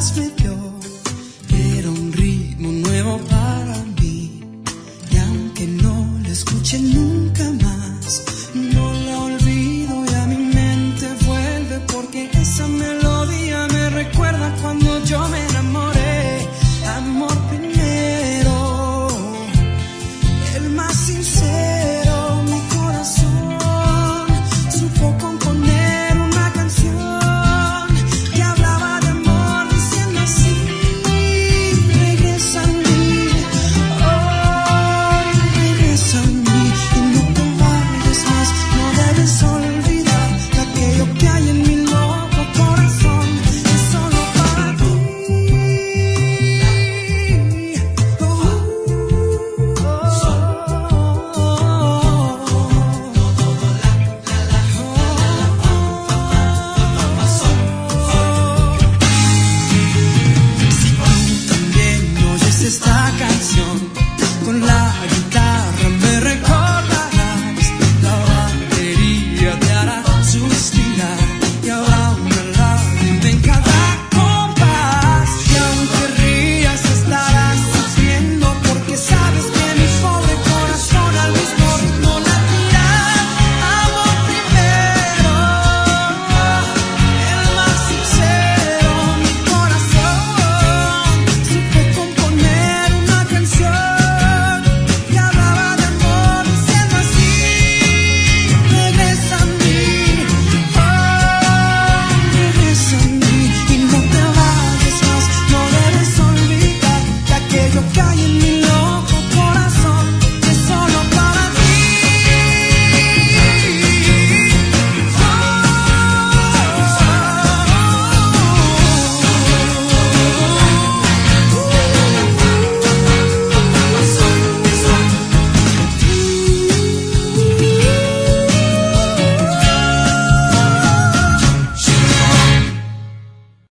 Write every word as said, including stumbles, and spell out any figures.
atrás me dio. Era un ritmo nuevo para mí. Y aunque no lo escuche nunca más, no la olvido y a mi mente vuelve, porque esa melodía me recuerda cuando yo me enamoré. Amor primero, el más sincero, mi corazón supo componer una canción que hablaba de amor diciendo así: regresa a mí, oh, regresa a mí y no te vayas más, no debes olvidar que aquello que hay en mi loco corazón es solo para ti. Oh, si tú también oyes esta canción, con la guitarra me recordarás, la batería te hará suspirar.